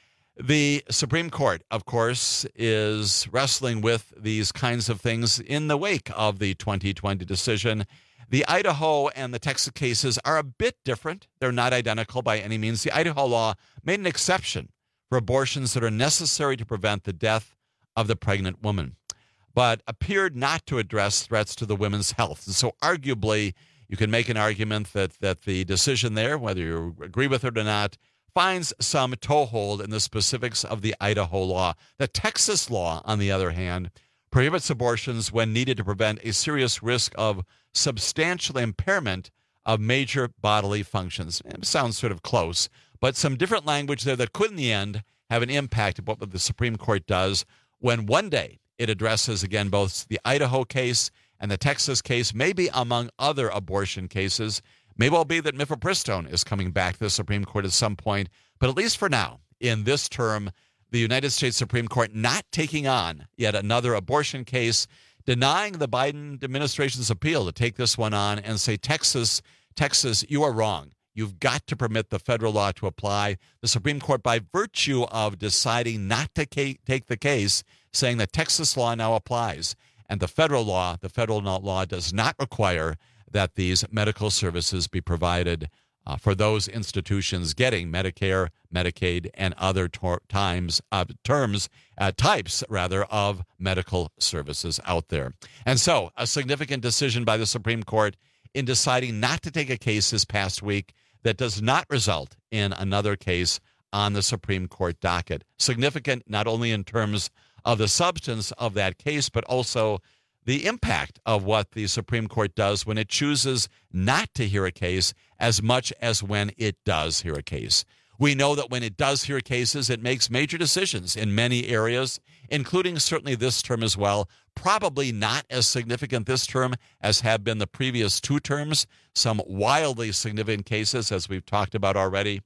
The Supreme Court, of course, is wrestling with these kinds of things in the wake of the twenty twenty decision. The Idaho and the Texas cases are a bit different. They're not identical by any means. The Idaho law made an exception for abortions that are necessary to prevent the death of the pregnant woman, but appeared not to address threats to the women's health. And so arguably, you can make an argument that, that the decision there, whether you agree with it or not, finds some toehold in the specifics of the Idaho law. The Texas law, on the other hand, prohibits abortions when needed to prevent a serious risk of substantial impairment of major bodily functions. It sounds sort of close, but some different language there that could, in the end, have an impact of what the Supreme Court does when one day it addresses, again, both the Idaho case and the Texas case, maybe among other abortion cases. May well be that mifepristone is coming back to the Supreme Court at some point, but at least for now, in this term, the United States Supreme Court not taking on yet another abortion case, denying the Biden administration's appeal to take this one on and say, Texas, Texas, you are wrong. You've got to permit the federal law to apply. The Supreme Court, by virtue of deciding not to take the case, saying that Texas law now applies, and the federal law, the federal law does not require that these medical services be provided uh, for those institutions getting Medicare, Medicaid, and other tor- times uh, terms, uh, types rather, of medical services out there. And so, a significant decision by the Supreme Court in deciding not to take a case this past week that does not result in another case on the Supreme Court docket. Significant not only in terms of the substance of that case, but also the impact of what the Supreme Court does when it chooses not to hear a case as much as when it does hear a case. We know that when it does hear cases, it makes major decisions in many areas, including certainly this term as well. Probably not as significant this term as have been the previous two terms. Some wildly significant cases, as we've talked about already.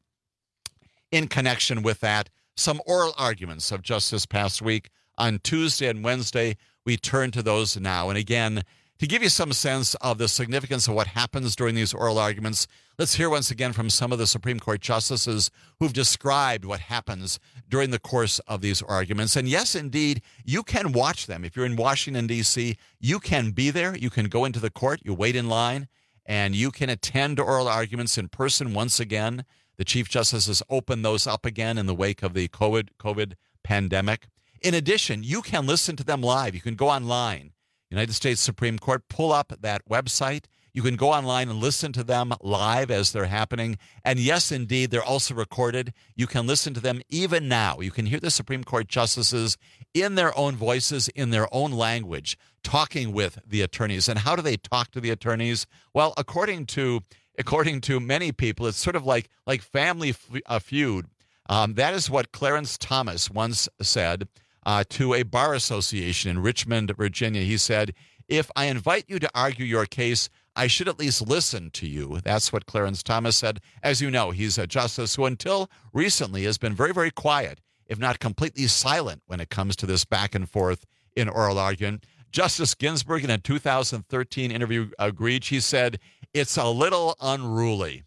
In connection with that, some oral arguments of just this past week on Tuesday and Wednesday. We turn to those now. And again, to give you some sense of the significance of what happens during these oral arguments, let's hear once again from some of the Supreme Court justices who've described what happens during the course of these arguments. And yes, indeed, you can watch them. If you're in Washington, D C, you can be there. You can go into the court. You wait in line. and you can attend oral arguments in person once again. The Chief Justice has opened those up again in the wake of the COVID, COVID pandemic. In addition, you can listen to them live. You can go online, United States Supreme Court, pull up that website. You can go online and listen to them live as they're happening. And yes, indeed, they're also recorded. You can listen to them even now. You can hear the Supreme Court justices in their own voices, in their own language, talking with the attorneys. And how do they talk to the attorneys? Well, according to according to many people, it's sort of like, like Family Feud. Um, that is what Clarence Thomas once said uh, to a bar association in Richmond, Virginia. He said, "If I invite you to argue your case, I should at least listen to you." That's what Clarence Thomas said. As you know, he's a justice who until recently has been very, very quiet, if not completely silent when it comes to this back and forth in oral argument. Justice Ginsburg, in a two thousand thirteen interview, agreed. She said, "It's a little unruly."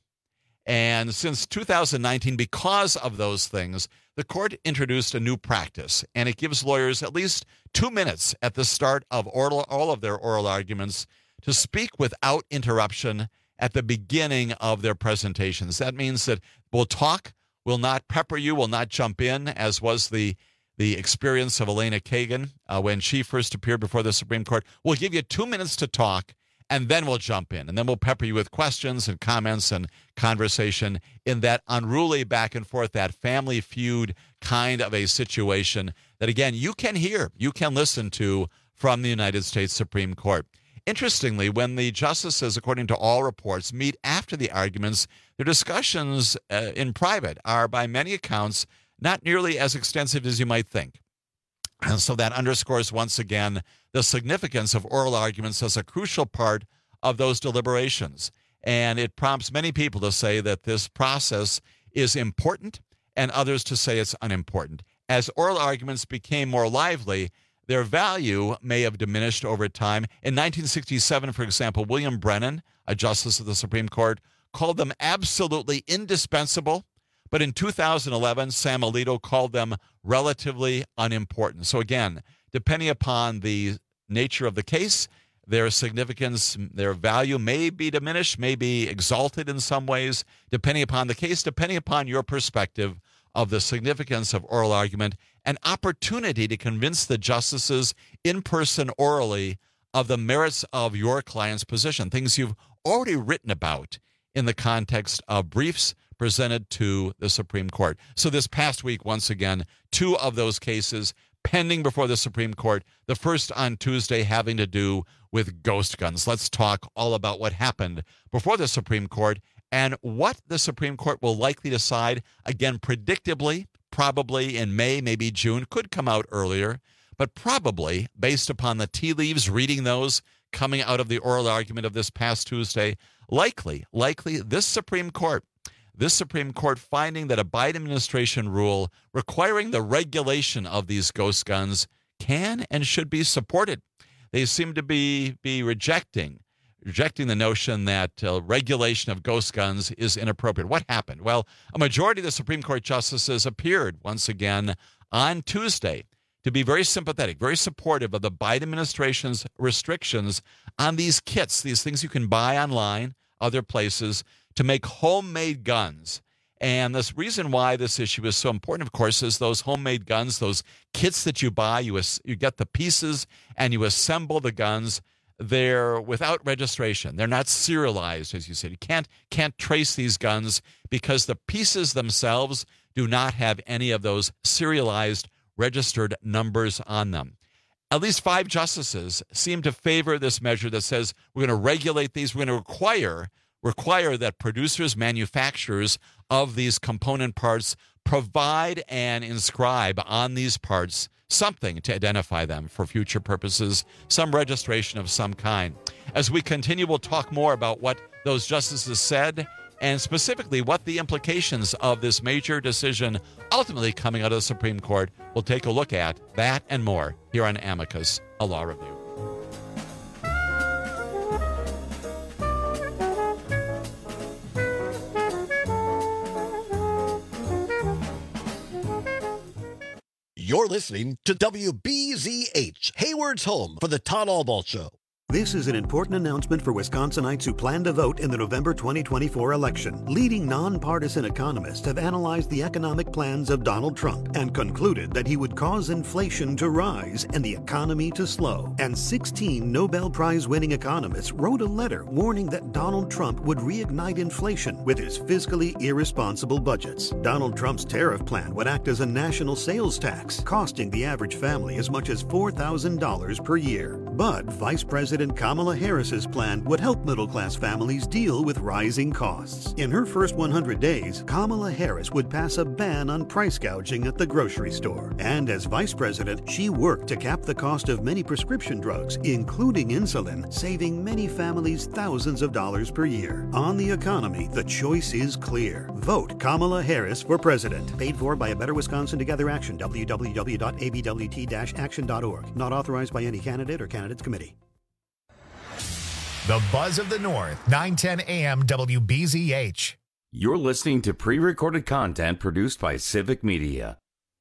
And since two thousand nineteen, because of those things, the court introduced a new practice, and it gives lawyers at least two minutes at the start of oral, all of their oral arguments to speak without interruption at the beginning of their presentations. That means that we'll talk, we'll not pepper you, we'll not jump in, as was the the experience of Elena Kagan uh, when she first appeared before the Supreme Court. We'll give you two minutes to talk, and then we'll jump in, and then we'll pepper you with questions and comments and conversation in that unruly back and forth, that Family Feud kind of a situation that, again, you can hear, you can listen to from the United States Supreme Court. Interestingly, when the justices, according to all reports, meet after the arguments, their discussions uh, in private are, by many accounts, not nearly as extensive as you might think. And so that underscores once again the significance of oral arguments as a crucial part of those deliberations. And it prompts many people to say that this process is important and others to say it's unimportant. As oral arguments became more lively, their value may have diminished over time. In nineteen sixty-seven, for example, William Brennan, a justice of the Supreme Court, called them absolutely indispensable. But in two thousand eleven, Sam Alito called them relatively unimportant. So again, depending upon the nature of the case, their significance, their value may be diminished, may be exalted in some ways, depending upon the case, depending upon your perspective of the significance of oral argument, an opportunity to convince the justices in person orally of the merits of your client's position, things you've already written about in the context of briefs presented to the Supreme Court. So this past week, once again, two of those cases pending before the Supreme Court, the first on Tuesday having to do with ghost guns. Let's talk all about what happened before the Supreme Court and what the Supreme Court will likely decide, again, predictably, probably in May, maybe June, could come out earlier, but probably, based upon the tea leaves, reading those coming out of the oral argument of this past Tuesday, likely, likely this Supreme Court, this Supreme Court finding that a Biden administration rule requiring the regulation of these ghost guns can and should be supported. They seem to be, be rejecting rejecting the notion that uh, regulation of ghost guns is inappropriate. What happened? Well, a majority of the Supreme Court justices appeared once again on Tuesday to be very sympathetic, very supportive of the Biden administration's restrictions on these kits, these things you can buy online, other places, to make homemade guns. And this reason why this issue is so important, of course, is those homemade guns, those kits that you buy, you, you get the pieces and you assemble the guns. They're without registration. They're not serialized, as you said. You can't can't trace these guns because the pieces themselves do not have any of those serialized, registered numbers on them. At least five justices seem to favor this measure that says we're going to regulate these. We're going to require require that producers, manufacturers of these component parts provide and inscribe on these parts something to identify them for future purposes, some registration of some kind. As we continue, we'll talk more about what those justices said and specifically what the implications of this major decision ultimately coming out of the Supreme Court. We'll take a look at that and more here on Amicus, a Law Review. You're listening to W B Z H, Hayward's home for the Todd Albaugh Show. This is an important announcement for Wisconsinites who plan to vote in the November twenty twenty-four election. Leading nonpartisan economists have analyzed the economic plans of Donald Trump and concluded that he would cause inflation to rise and the economy to slow. And sixteen Nobel Prize-winning economists wrote a letter warning that Donald Trump would reignite inflation with his fiscally irresponsible budgets. Donald Trump's tariff plan would act as a national sales tax, costing the average family as much as four thousand dollars per year. But Vice President Kamala Harris's plan would help middle-class families deal with rising costs. In her first one hundred days, Kamala Harris would pass a ban on price gouging at the grocery store. And as Vice President, she worked to cap the cost of many prescription drugs, including insulin, saving many families thousands of dollars per year. On the economy, the choice is clear. Vote Kamala Harris for president. Paid for by A Better Wisconsin Together Action, w w w dot a b w t dash action dot org. Not authorized by any candidate or candidates committee. The Buzz of the North, nine ten a m W B Z H. You're listening to pre-recorded content produced by Civic Media.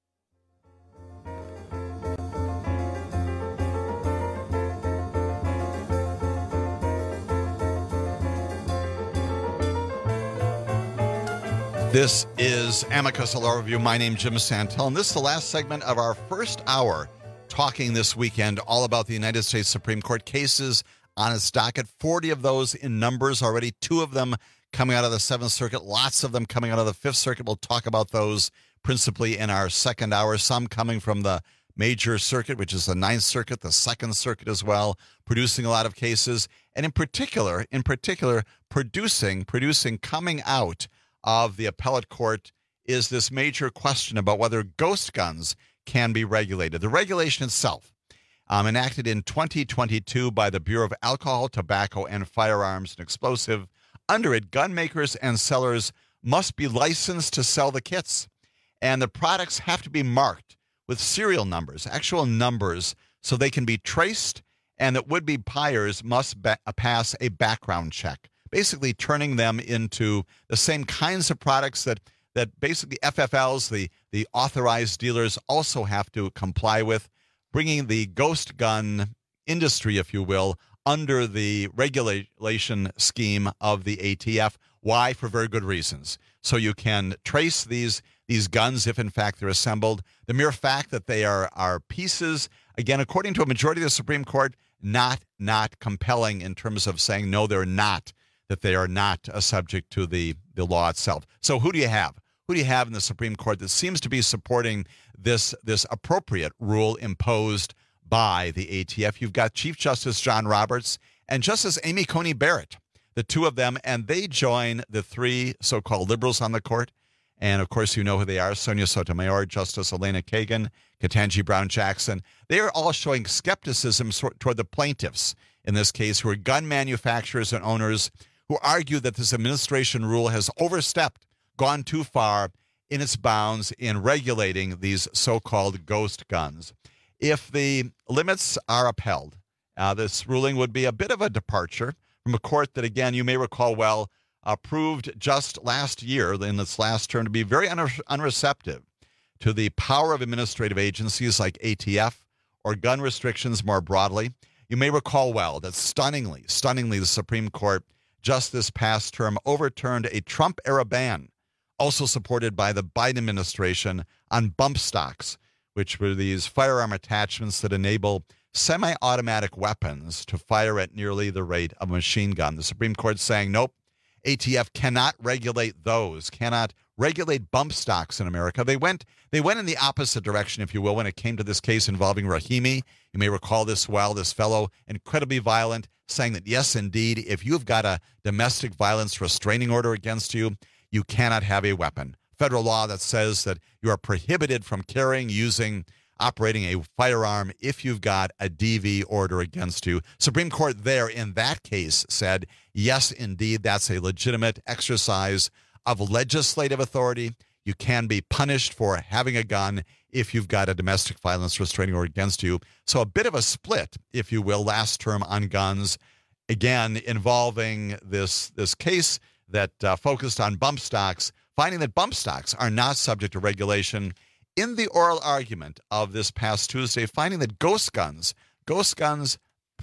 This is Amicus, a law review. My name's Jim Santel, and this is the last segment of our first hour talking this weekend all about the United States Supreme Court cases on its docket. forty of those in numbers already, two of them coming out of the Seventh Circuit, lots of them coming out of the Fifth Circuit. We'll talk about those principally in our second hour, some coming from the major circuit, which is the Ninth Circuit, the Second Circuit as well, producing a lot of cases, and in particular, in particular, producing, producing coming out of the appellate court is this major question about whether ghost guns can be regulated. The regulation itself, um, enacted in twenty twenty-two by the Bureau of Alcohol, Tobacco, and Firearms and Explosive. Under it, gun makers and sellers must be licensed to sell the kits, and the products have to be marked with serial numbers, actual numbers, so they can be traced, and that would-be buyers must ba- pass a background check, basically turning them into the same kinds of products that that basically F F Ls, the, the authorized dealers, also have to comply with, bringing the ghost gun industry, if you will, under the regulation scheme of the A T F. Why? For very good reasons. So you can trace these these guns if, in fact, they're assembled. The mere fact that they are, are pieces, again, according to a majority of the Supreme Court, not not compelling in terms of saying, no, they're not, that they are not uh, subject to the, the law itself. So who do you have? Who do you have in the Supreme Court that seems to be supporting this, this appropriate rule imposed by the A T F? You've got Chief Justice John Roberts and Justice Amy Coney Barrett, the two of them, and they join the three so-called liberals on the court. And, of course, you know who they are: Sonia Sotomayor, Justice Elena Kagan, Ketanji Brown Jackson. They are all showing skepticism toward the plaintiffs in this case, who are gun manufacturers and owners, who argue that this administration rule has overstepped, gone too far in its bounds in regulating these so-called ghost guns. If the limits are upheld, uh, this ruling would be a bit of a departure from a court that, again, you may recall well, approved just last year, in its last term, to be very un- unreceptive to the power of administrative agencies like A T F or gun restrictions more broadly. You may recall well that stunningly, stunningly, the Supreme Court just this past term overturned a Trump-era ban, also supported by the Biden administration, on bump stocks, which were these firearm attachments that enable semi-automatic weapons to fire at nearly the rate of a machine gun. The Supreme Court saying, nope, A T F cannot regulate those, cannot regulate bump stocks in America. They went they went in the opposite direction, if you will, when it came to this case involving Rahimi. You may recall this well, this fellow, incredibly violent, saying that, yes, indeed, if you've got a domestic violence restraining order against you, you cannot have a weapon. Federal law that says that you are prohibited from carrying, using, operating a firearm if you've got a D V order against you. Supreme Court there in that case said, yes, indeed, that's a legitimate exercise of legislative authority. You can be punished for having a gun if you've got a domestic violence restraining order against you. So a bit of a split, if you will, last term on guns, again, involving this, this case that uh, focused on bump stocks, finding that bump stocks are not subject to regulation. In the oral argument of this past Tuesday, finding that ghost guns, ghost guns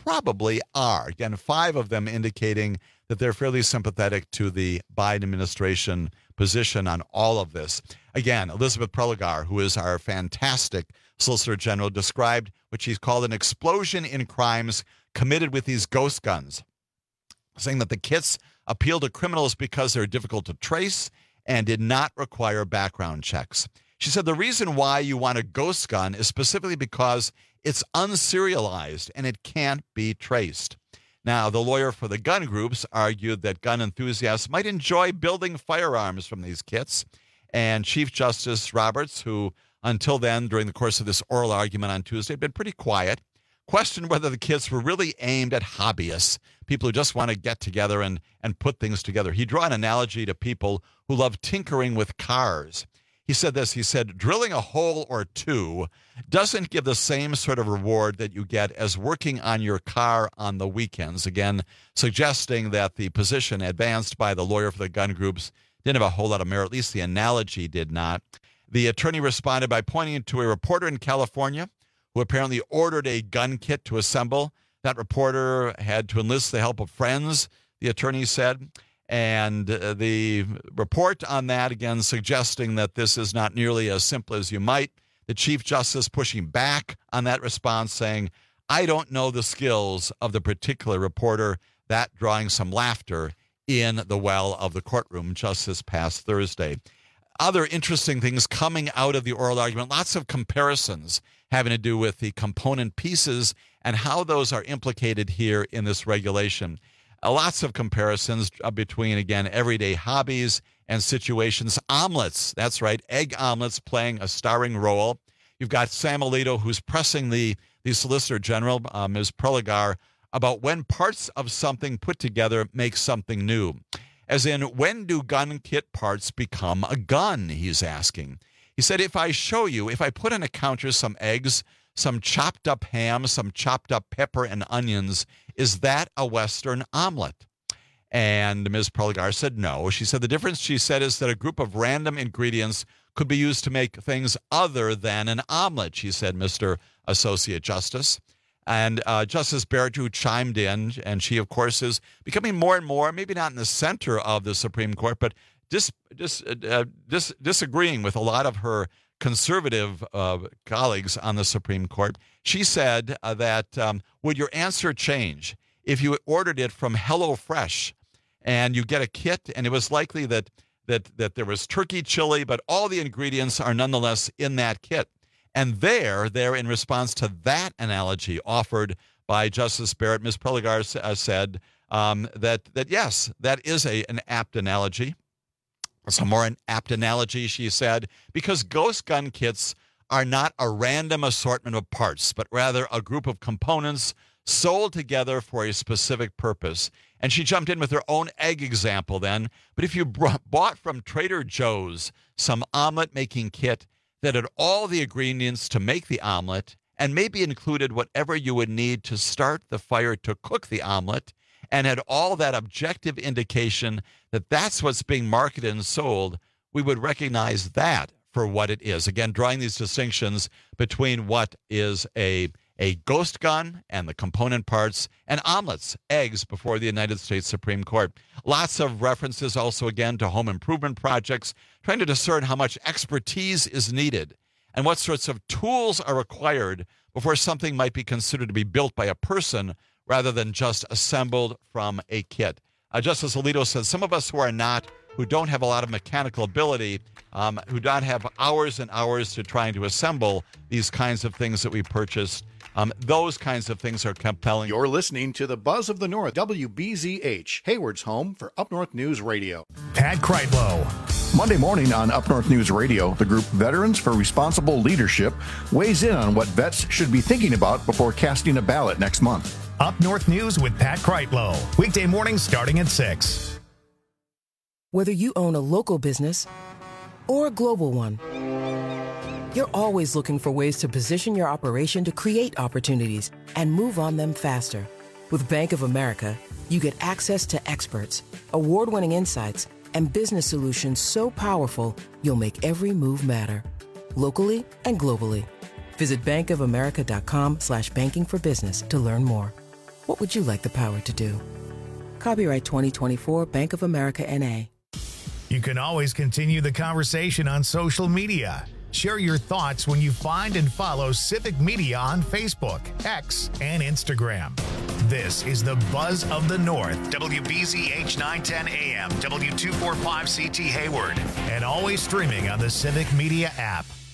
probably are. Again, five of them indicating that they're fairly sympathetic to the Biden administration position on all of this. Again, Elizabeth Prelogar, who is our fantastic Solicitor General, described what she's called an explosion in crimes committed with these ghost guns, saying that the kits appeal to criminals because they're difficult to trace and did not require background checks. She said the reason why you want a ghost gun is specifically because it's unserialized and it can't be traced. Now, the lawyer for the gun groups argued that gun enthusiasts might enjoy building firearms from these kits, and Chief Justice Roberts, who until then, during the course of this oral argument on Tuesday, had been pretty quiet, questioned whether the kits were really aimed at hobbyists, people who just want to get together and, and put things together. He drew an analogy to people who love tinkering with cars. He said this, he said, drilling a hole or two doesn't give the same sort of reward that you get as working on your car on the weekends. Again, suggesting that the position advanced by the lawyer for the gun groups didn't have a whole lot of merit, at least the analogy did not. The attorney responded by pointing to a reporter in California who apparently ordered a gun kit to assemble. That reporter had to enlist the help of friends, the attorney said. And uh, the report on that, again, suggesting that this is not nearly as simple as you might. The Chief Justice pushing back on that response, saying, I don't know the skills of the particular reporter, that drawing some laughter in the well of the courtroom just this past Thursday. Other interesting things coming out of the oral argument, lots of comparisons having to do with the component pieces and how those are implicated here in this regulation. Uh, lots of comparisons uh, between, again, everyday hobbies and situations. Omelets, that's right, egg omelets playing a starring role. You've got Sam Alito, who's pressing the, the Solicitor General, uh, Miz Prelogar, about when parts of something put together make something new. As in, when do gun kit parts become a gun, he's asking. He said, if I show you, if I put on a counter some eggs, some chopped up ham, some chopped up pepper and onions, is that a Western omelet? And Miz Prelogar said no. She said the difference, she said, is that a group of random ingredients could be used to make things other than an omelet, she said, Mister Associate Justice. And uh, Justice Barrett, who chimed in, and she, of course, is becoming more and more, maybe not in the center of the Supreme Court, but dis, dis, uh, dis, disagreeing with a lot of her conservative uh, colleagues on the Supreme Court. She said uh, that, um, would your answer change if you ordered it from HelloFresh and you get a kit, and it was likely that, that, that there was turkey chili, but all the ingredients are nonetheless in that kit? And there, there in response to that analogy offered by Justice Barrett, Miz Prelogar uh, said um, that, that, yes, that is a, an apt analogy. It's a more an apt analogy, she said, because ghost gun kits are not a random assortment of parts, but rather a group of components sold together for a specific purpose. And she jumped in with her own egg example then. But if you brought, bought from Trader Joe's some omelet-making kit that had all the ingredients to make the omelet and maybe included whatever you would need to start the fire to cook the omelet and had all that objective indication that that's what's being marketed and sold, we would recognize that for what it is. Again, drawing these distinctions between what is a, a ghost gun and the component parts and omelets, eggs, before the United States Supreme Court. Lots of references also, again, to home improvement projects, trying to discern how much expertise is needed and what sorts of tools are required before something might be considered to be built by a person rather than just assembled from a kit. Uh, Justice Alito says some of us who are not, who don't have a lot of mechanical ability, um, who don't have hours and hours to trying to assemble these kinds of things that we purchased, um, those kinds of things are compelling. You're listening to the Buzz of the North, W B Z H, Hayward's home for Up North News Radio. Pat Kreitlow. Monday morning on Up North News Radio, the group Veterans for Responsible Leadership weighs in on what vets should be thinking about before casting a ballot next month. Up North News with Pat Kreitlow. Weekday mornings starting at six. Whether you own a local business or a global one, you're always looking for ways to position your operation to create opportunities and move on them faster. With Bank of America, you get access to experts, award-winning insights, and business solutions so powerful, you'll make every move matter. Locally and globally. Visit bankofamerica.com slash banking for business to learn more. What would you like the power to do? Copyright twenty twenty-four Bank of America N A. You can always continue the conversation on social media. Share your thoughts when you find and follow Civic Media on Facebook, X, and Instagram. This is the Buzz of the North, W B Z H nine ten A M, W two forty-five C T Hayward, and always streaming on the Civic Media app.